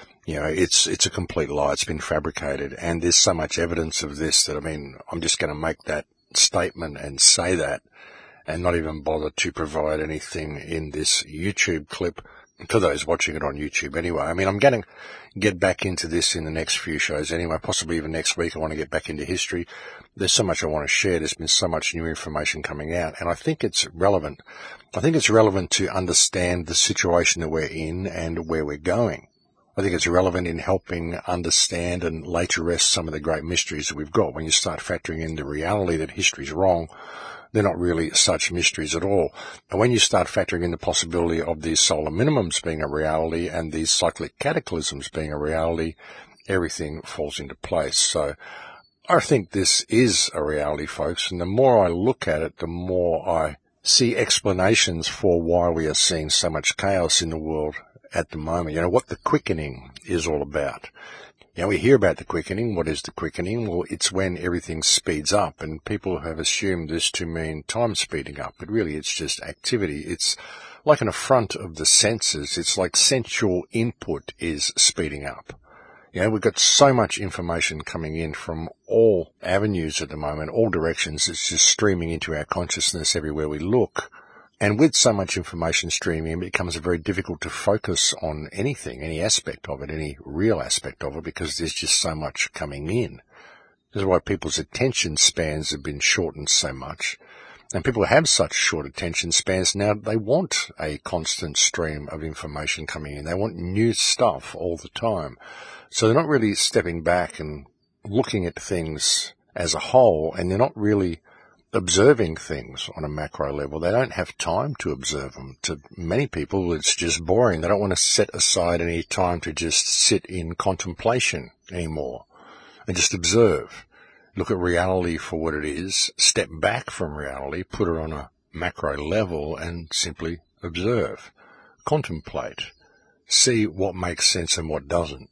It's a complete lie. It's been fabricated, and there's so much evidence of this that, I'm just going to make that statement and say that and not even bother to provide anything in this YouTube clip for those watching it on YouTube anyway. I'm going to get back into this in the next few shows anyway, possibly even next week. I want to get back into history. There's so much I want to share. There's been so much new information coming out, and I think it's relevant. I think it's relevant to understand the situation that we're in and where we're going. I think it's relevant in helping understand and lay to rest some of the great mysteries that we've got. When you start factoring in the reality that history's wrong, they're not really such mysteries at all. And when you start factoring in the possibility of these solar minimums being a reality and these cyclic cataclysms being a reality, everything falls into place. So I think this is a reality, folks, and the more I look at it, the more I see explanations for why we are seeing so much chaos in the world at the moment. What the quickening is all about. We hear about the quickening. What is the quickening? Well, it's when everything speeds up, and people have assumed this to mean time speeding up, but really it's just activity. It's like an affront of the senses. It's like sensual input is speeding up. We've got so much information coming in from all avenues at the moment, all directions. It's just streaming into our consciousness everywhere we look. And with so much information streaming, it becomes very difficult to focus on anything, any aspect of it, any real aspect of it, because there's just so much coming in. This is why people's attention spans have been shortened so much. And people who have such short attention spans now, they want a constant stream of information coming in. They want new stuff all the time. So they're not really stepping back and looking at things as a whole, and they're not really observing things on a macro level. They don't have time to observe them. To many people, it's just boring. They don't want to set aside any time to just sit in contemplation anymore and just observe. Look at reality for what it is, step back from reality, put it on a macro level and simply observe, contemplate, see what makes sense and what doesn't.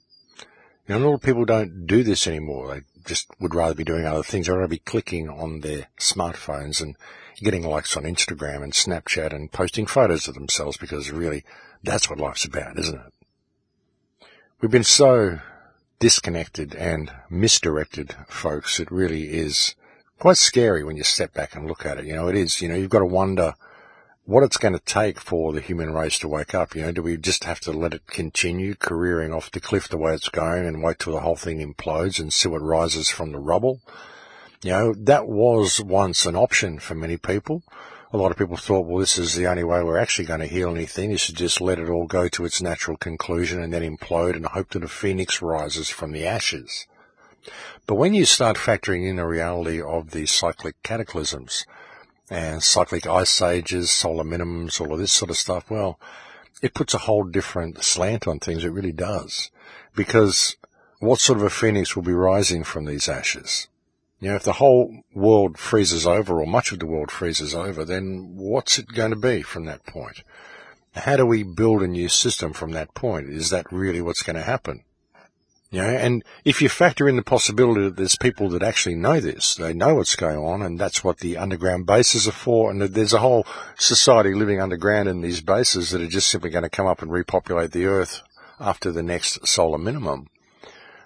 A lot of people don't do this anymore. They just would rather be doing other things. They'd rather be clicking on their smartphones and getting likes on Instagram and Snapchat and posting photos of themselves, because really that's what life's about, isn't it? We've been so disconnected and misdirected, folks. It really is quite scary when you step back and look at it. It is, you've got to wonder what it's going to take for the human race to wake up. Do we just have to let it continue careering off the cliff the way it's going and wait till the whole thing implodes and see what rises from the rubble? That was once an option for many people. A lot of people thought, well, this is the only way we're actually going to heal anything. You should just let it all go to its natural conclusion and then implode and hope that a phoenix rises from the ashes. But when you start factoring in the reality of these cyclic cataclysms, and cyclic ice ages, solar minimums, all of this sort of stuff, well, it puts a whole different slant on things. It really does. Because what sort of a phoenix will be rising from these ashes? If the whole world freezes over, or much of the world freezes over, then what's it going to be from that point? How do we build a new system from that point? Is that really what's going to happen? And if you factor in the possibility that there's people that actually know this, they know what's going on, and that's what the underground bases are for, and that there's a whole society living underground in these bases that are just simply going to come up and repopulate the earth after the next solar minimum.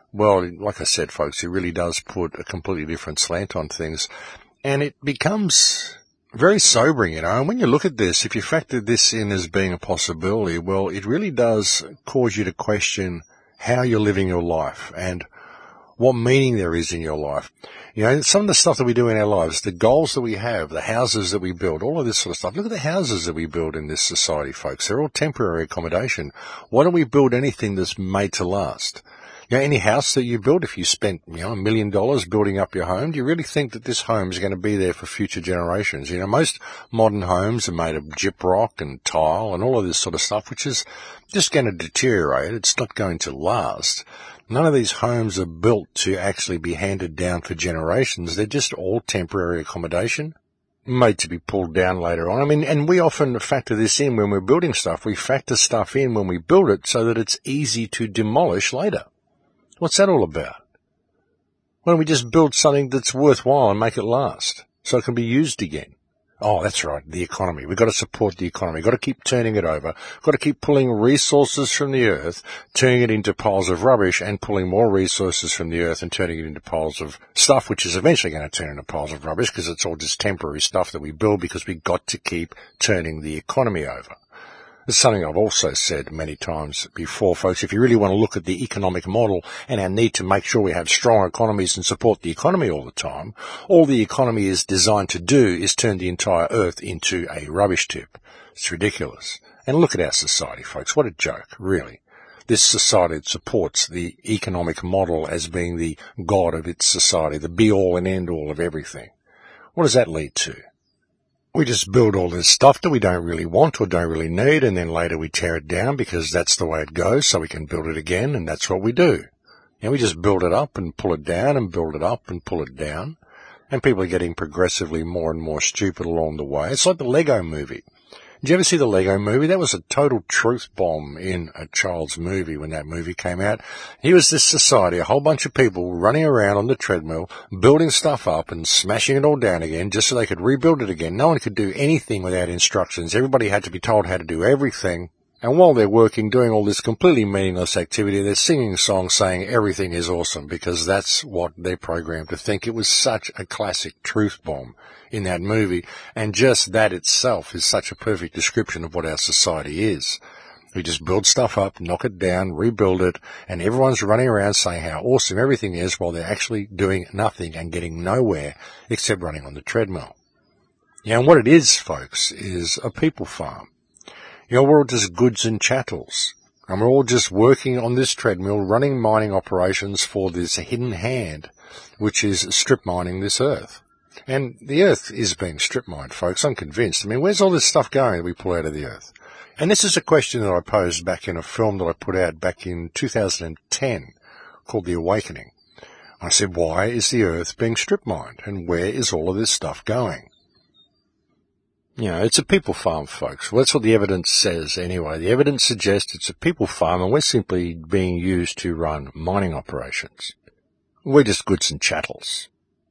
well, like I said, folks, it really does put a completely different slant on things. And it becomes very sobering, and when you look at this, if you factor this in as being a possibility, well, it really does cause you to question how you're living your life and what meaning there is in your life. Some of the stuff that we do in our lives, the goals that we have, the houses that we build, all of this sort of stuff. Look at the houses that we build in this society, folks. They're all temporary accommodation. Why don't we build anything that's made to last? Any house that you build, if you spent, $1 million building up your home, do you really think that this home is going to be there for future generations? Most modern homes are made of gyprock and tile and all of this sort of stuff, which is just going to deteriorate. It's not going to last. None of these homes are built to actually be handed down for generations. They're just all temporary accommodation, made to be pulled down later on. And we often factor this in when we're building stuff. We factor stuff in when we build it so that it's easy to demolish later. What's that all about? Why don't we just build something that's worthwhile and make it last so it can be used again? Oh, that's right, the economy. We've got to support the economy. We've got to keep turning it over. We've got to keep pulling resources from the earth, turning it into piles of rubbish, and pulling more resources from the earth and turning it into piles of stuff, which is eventually going to turn into piles of rubbish because it's all just temporary stuff that we build because we've got to keep turning the economy over. It's something I've also said many times before, folks. If you really want to look at the economic model and our need to make sure we have strong economies and support the economy all the time, all the economy is designed to do is turn the entire earth into a rubbish tip. It's ridiculous. And look at our society, folks. What a joke, really. This society supports the economic model as being the god of its society, the be-all and end-all of everything. What does that lead to? We just build all this stuff that we don't really want or don't really need, and then later we tear it down because that's the way it goes, so we can build it again, and that's what we do. We just build it up and pull it down and build it up and pull it down, and people are getting progressively more and more stupid along the way. It's like the Lego movie. Did you ever see the Lego movie? That was a total truth bomb in a child's movie when that movie came out. Here was this society, a whole bunch of people running around on the treadmill, building stuff up and smashing it all down again just so they could rebuild it again. No one could do anything without instructions. Everybody had to be told how to do everything. And while they're working, doing all this completely meaningless activity, they're singing songs saying everything is awesome because that's what they're programmed to think. It was such a classic truth bomb in that movie, and just that itself is such a perfect description of what our society is. We just build stuff up, knock it down, rebuild it, and everyone's running around saying how awesome everything is while they're actually doing nothing and getting nowhere except running on the treadmill. And what it is, folks, is a people farm. We're all just goods and chattels, and we're all just working on this treadmill, running mining operations for this hidden hand, which is strip mining this earth. And the earth is being strip mined, folks, I'm convinced. Where's all this stuff going that we pull out of the earth? And this is a question that I posed back in a film that I put out back in 2010 called The Awakening. I said, why is the earth being strip mined, and where is all of this stuff going? It's a people farm, folks. Well, that's what the evidence says anyway. The evidence suggests it's a people farm, and we're simply being used to run mining operations. We're just goods and chattels.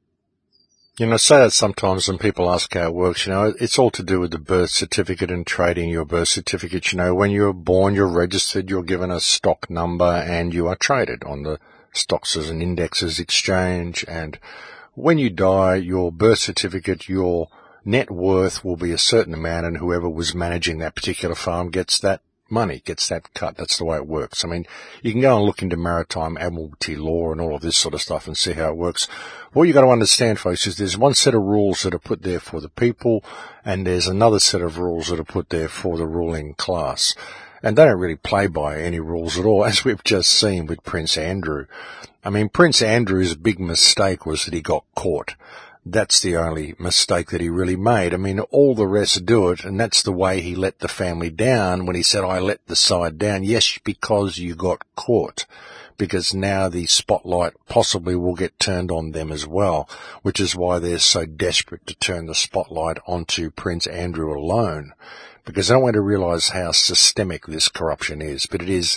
I say that sometimes when people ask how it works, it's all to do with the birth certificate and trading your birth certificate. When you're born, you're registered, you're given a stock number, and you are traded on the stocks and indexes exchange. And when you die, your birth certificate, your net worth will be a certain amount, and whoever was managing that particular farm gets that money, gets that cut. That's the way it works. You can go and look into maritime admiralty law and all of this sort of stuff and see how it works. What you got to understand, folks, is there's one set of rules that are put there for the people, and there's another set of rules that are put there for the ruling class. And they don't really play by any rules at all, as we've just seen with Prince Andrew. Prince Andrew's big mistake was that he got caught. That's the only mistake that he really made. All the rest do it, and that's the way he let the family down when he said, I let the side down. Yes, because you got caught. Because now the spotlight possibly will get turned on them as well, which is why they're so desperate to turn the spotlight onto Prince Andrew alone. Because they don't want to realise how systemic this corruption is, but it is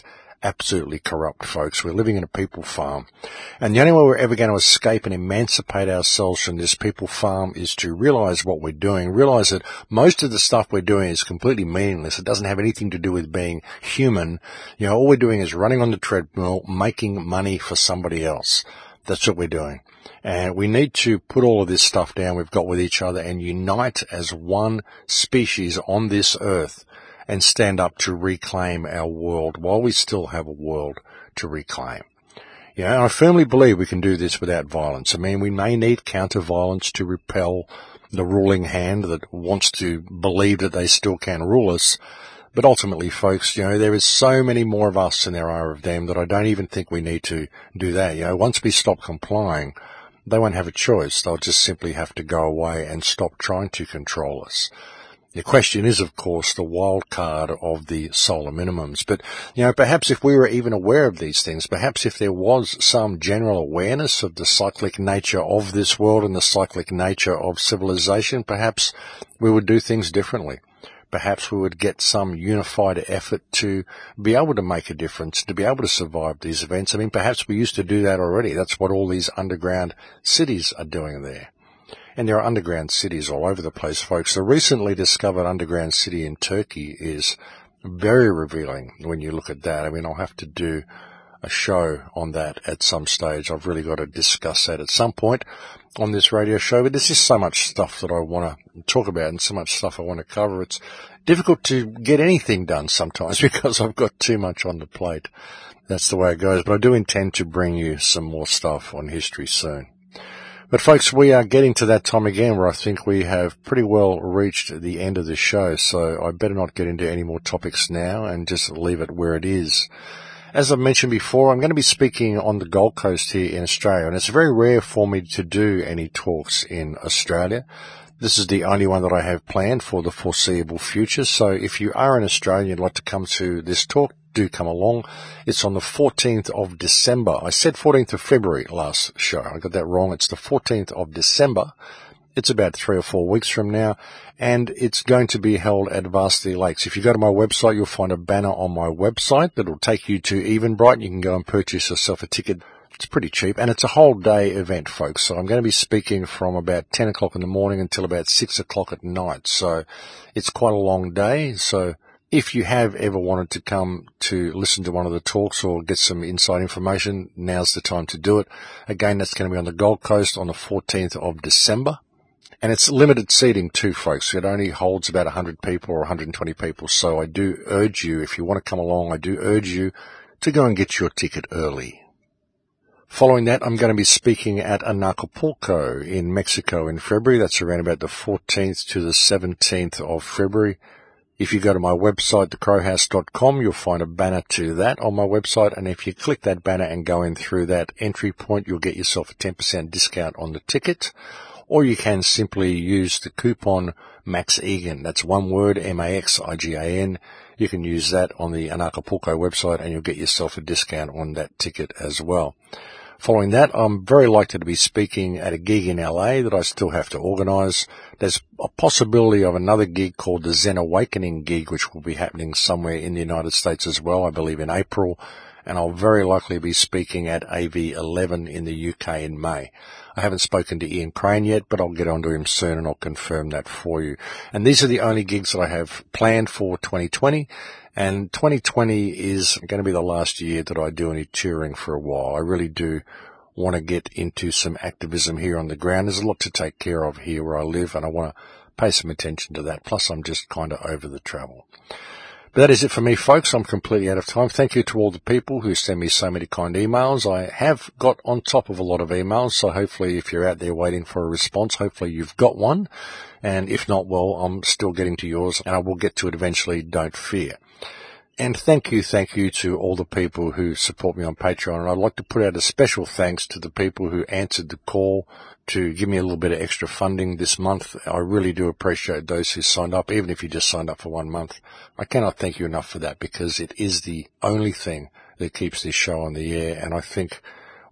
absolutely corrupt, folks. We're living in a people farm. And the only way we're ever going to escape and emancipate ourselves from this people farm is to realize what we're doing, realize that most of the stuff we're doing is completely meaningless. It doesn't have anything to do with being human. You know, all we're doing is running on the treadmill, making money for somebody else. That's what we're doing. And we need to put all of this stuff down we've got with each other and unite as one species on this earth and stand up to reclaim our world while we still have a world to reclaim. You know, and I firmly believe we can do this without violence. I mean, we may need counter-violence to repel the ruling hand that wants to believe that they still can rule us. But ultimately, folks, you know, there is so many more of us than there are of them that I don't even think we need to do that. You know, once we stop complying, they won't have a choice. They'll just simply have to go away and stop trying to control us. The question is, of course, the wild card of the solar minimums. But, you know, perhaps if we were even aware of these things, perhaps if there was some general awareness of the cyclic nature of this world and the cyclic nature of civilization, perhaps we would do things differently. Perhaps we would get some unified effort to be able to make a difference, to be able to survive these events. I mean, perhaps we used to do that already. That's what all these underground cities are doing there. And there are underground cities all over the place, folks. The recently discovered underground city in Turkey is very revealing when you look at that. I mean, I'll have to do a show on that at some stage. I've really got to discuss that at some point on this radio show. But there's just so much stuff that I want to talk about and so much stuff I want to cover. It's difficult to get anything done sometimes because I've got too much on the plate. That's the way it goes. But I do intend to bring you some more stuff on history soon. But folks, we are getting to that time again where I think we have pretty well reached the end of the show, so I better not get into any more topics now and just leave it where it is. As I've mentioned before, I'm going to be speaking on the Gold Coast here in Australia, and it's very rare for me to do any talks in Australia. This is the only one that I have planned for the foreseeable future, so if you are in Australia and you'd like to come to this talk, do come along. It's on the 14th of December. I said 14th of February last show. I got that wrong. It's the 14th of December. It's about 3 or 4 weeks from now, and it's going to be held at Varsity Lakes. If you go to my website, you'll find a banner on my website that will take you to Eventbrite. You can go and purchase yourself a ticket. It's pretty cheap, and it's a whole day event, folks. So I'm going to be speaking from about 10 o'clock in the morning until about 6 o'clock at night. So it's quite a long day. So if you have ever wanted to come to listen to one of the talks or get some inside information, now's the time to do it. Again, that's going to be on the Gold Coast on the 14th of December. And it's limited seating too, folks. It only holds about 100 people or 120 people. So I do urge you, if you want to come along, I do urge you to go and get your ticket early. Following that, I'm going to be speaking at Acapulco in Mexico in February. That's around about the 14th to the 17th of February. If you go to my website, thecrowhouse.com, you'll find a banner to that on my website. And if you click that banner and go in through that entry point, you'll get yourself a 10% discount on the ticket. Or you can simply use the coupon MAXIGAN. That's one word, MAXIGAN. You can use that on the Acapulco website and you'll get yourself a discount on that ticket as well. Following that, I'm very likely to be speaking at a gig in LA that I still have to organise. There's a possibility of another gig called the Zen Awakening gig, which will be happening somewhere in the United States as well, I believe in April. And I'll very likely be speaking at AV11 in the UK in May. I haven't spoken to Ian Crane yet, but I'll get onto him soon and I'll confirm that for you. And these are the only gigs that I have planned for 2020. And 2020 is going to be the last year that I do any touring for a while. I really do want to get into some activism here on the ground. There's a lot to take care of here where I live, and I want to pay some attention to that. Plus, I'm just kind of over the travel. But that is it for me, folks. I'm completely out of time. Thank you to all the people who send me so many kind emails. I have got on top of a lot of emails, so hopefully if you're out there waiting for a response, hopefully you've got one. And if not, well, I'm still getting to yours, and I will get to it eventually, don't fear. And thank you to all the people who support me on Patreon. And I'd like to put out a special thanks to the people who answered the call to give me a little bit of extra funding this month. I really do appreciate those who signed up, even if you just signed up for 1 month. I cannot thank you enough for that because it is the only thing that keeps this show on the air. And I think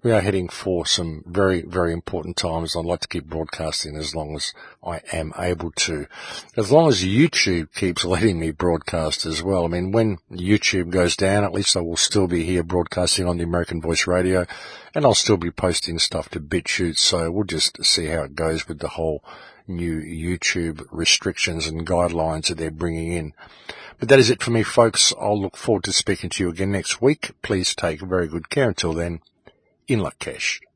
we are heading for some very, very important times. I'd like to keep broadcasting as long as I am able to. As long as YouTube keeps letting me broadcast as well. I mean, when YouTube goes down, at least I will still be here broadcasting on the American Voice Radio, and I'll still be posting stuff to BitChute, so we'll just see how it goes with the whole new YouTube restrictions and guidelines that they're bringing in. But that is it for me, folks. I'll look forward to speaking to you again next week. Please take very good care. Until then, in Lakesh.